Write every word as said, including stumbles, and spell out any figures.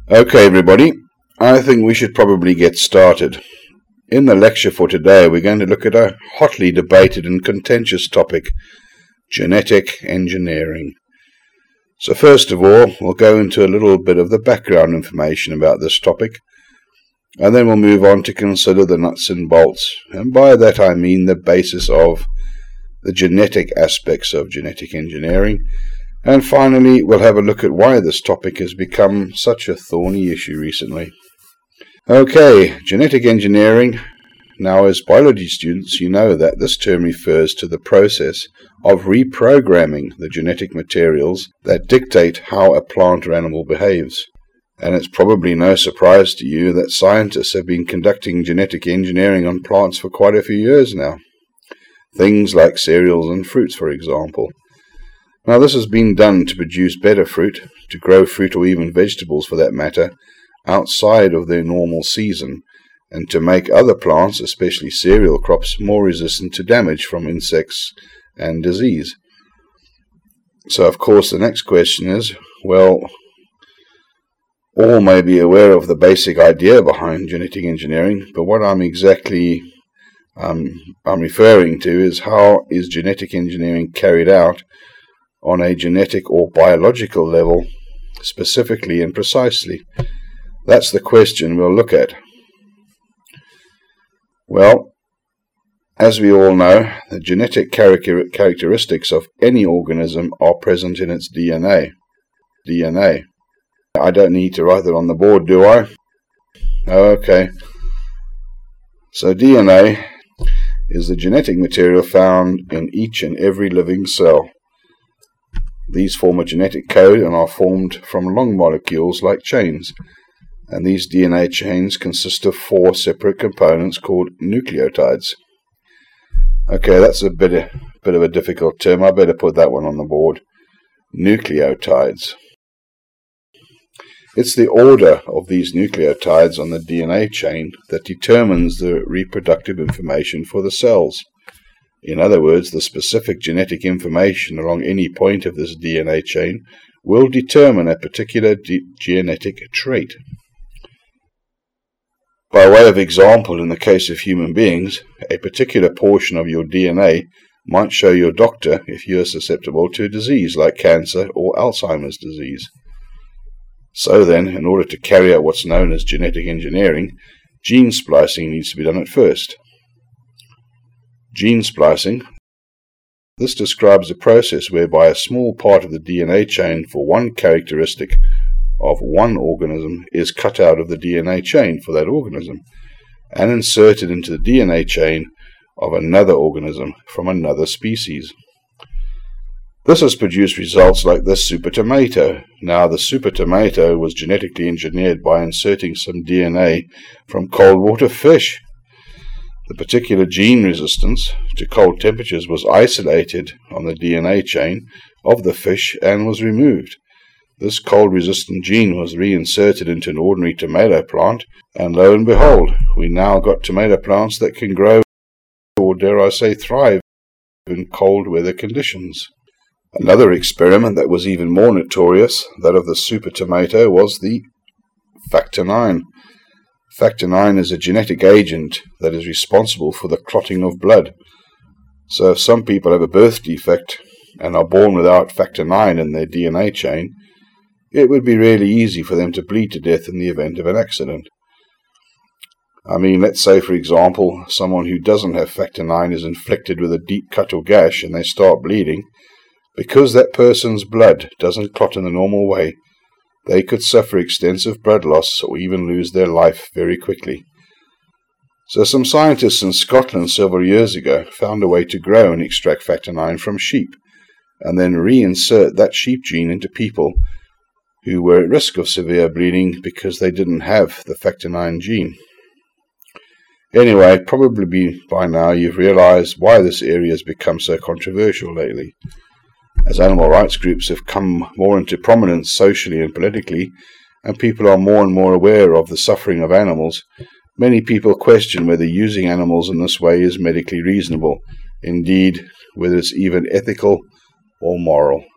Okay, everybody, I think we should probably get started. In the lecture for today, we're going to look at a hotly debated and contentious topic, genetic engineering. So first of all, we'll go into a little bit of the background information about this topic, and then we'll move on to consider the nuts and bolts, and by that I mean the basis of the genetic aspects of genetic engineering. And finally, we'll have a look at why this topic has become such a thorny issue recently. Okay, genetic engineering. Now, as biology students, you know that this term refers to the process of reprogramming the genetic materials that dictate how a plant or animal behaves. And it's probably no surprise to you that scientists have been conducting genetic engineering on plants for quite a few years now. Things like cereals and fruits, for example. Now, this has been done to produce better fruit, to grow fruit or even vegetables for that matter, outside of their normal season, and to make other plants, especially cereal crops, more resistant to damage from insects and disease. So, of course, the next question is, well, all may be aware of the basic idea behind genetic engineering, but what I'm exactly um, I'm referring to is how is genetic engineering carried out on a genetic or biological level, specifically and precisely. That's the question we'll look at. Well, as we all know, the genetic character characteristics of any organism are present in its D N A. D N A. I don't need to write it on the board, do I? Okay. So D N A is the genetic material found in each and every living cell. These form a genetic code and are formed from long molecules like chains. And these D N A chains consist of four separate components called nucleotides. Okay, that's a bit of, bit of a difficult term. I better put that one on the board. Nucleotides. It's the order of these nucleotides on the D N A chain that determines the reproductive information for the cells. In other words, the specific genetic information along any point of this D N A chain will determine a particular genetic trait. By way of example, in the case of human beings, a particular portion of your D N A might show your doctor if you are susceptible to a disease like cancer or Alzheimer's disease. So then, in order to carry out what's known as genetic engineering, gene splicing needs to be done at first. Gene splicing. This describes a process whereby a small part of the D N A chain for one characteristic of one organism is cut out of the D N A chain for that organism and inserted into the D N A chain of another organism from another species. This has produced results like this super tomato. Now, the super tomato was genetically engineered by inserting some D N A from cold water fish. The particular gene resistance to cold temperatures was isolated on the D N A chain of the fish and was removed. This cold-resistant gene was reinserted into an ordinary tomato plant, and lo and behold, we now got tomato plants that can grow, or dare I say thrive, in cold weather conditions. Another experiment that was even more notorious, that of the super tomato, was the factor nine. Factor nine is a genetic agent that is responsible for the clotting of blood. So if some people have a birth defect and are born without factor nine in their D N A chain, it would be really easy for them to bleed to death in the event of an accident. I mean, let's say, for example, someone who doesn't have factor nine is inflicted with a deep cut or gash and they start bleeding. Because that person's blood doesn't clot in the normal way, they could suffer extensive blood loss or even lose their life very quickly. So some scientists in Scotland several years ago found a way to grow and extract factor nine from sheep, and then reinsert that sheep gene into people who were at risk of severe bleeding because they didn't have the factor nine gene. Anyway, probably by now you've realized why this area has become so controversial lately. As animal rights groups have come more into prominence socially and politically, and people are more and more aware of the suffering of animals, many people question whether using animals in this way is medically reasonable, indeed, whether it's even ethical or moral.